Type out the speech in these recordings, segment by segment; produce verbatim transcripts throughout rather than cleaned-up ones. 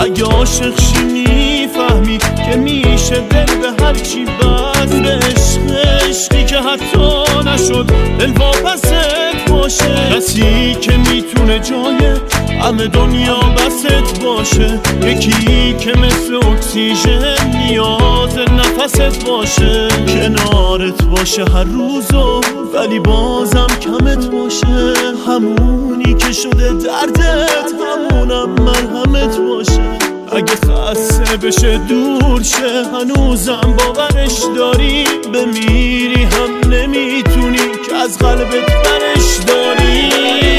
اگه عاشق شی میفهمی که میشه دل به هر چی بست، به عشق عشقی که حتی نشد دل واپست باشه، کسی که میتونه جای همه دنیا بست باشه، یکی که مثل اکسیژن نیاز نفست باشه، کنارت باشه هر روزو ولی بازم کمت باشه، همونی که شده دردت همونم مرهمت باشه، اگه خسته بشه دور شه هنوزم باورش داری، بمیری هم نمیتونی که از قلبت برش داری.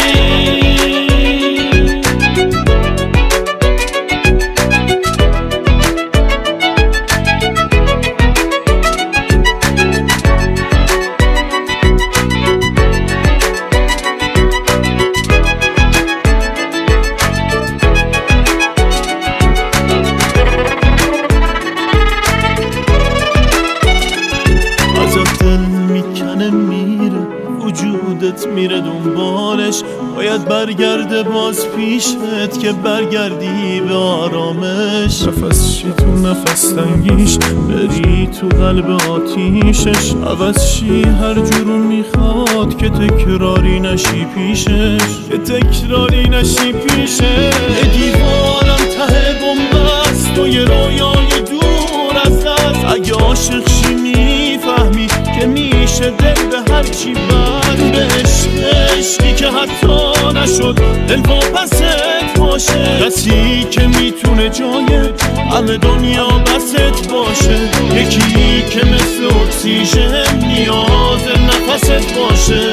میره وجودت میره دنبالش، باید برگرده باز پیشت که برگردی به آرامش، نفس شی تو نفس تنگیش بری تو قلب آتیشش، عوض شی هر جورو میخواد که تکراری نشی پیشش، که تکراری نشی پیشش. دیوانم ته بومبست تو یه رویای دور از دست، اگه عاشق شی میفهمی که میشه دل به هر چی بند، به عشق عشقی که حتی نشد دل واپست باشه، کسی که میتونه جای همه دنیا بست باشه، یکی که مثل اکسیژن نیاز نفست باشه.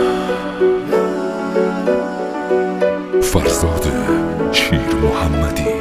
فرزاد شیر محمدی.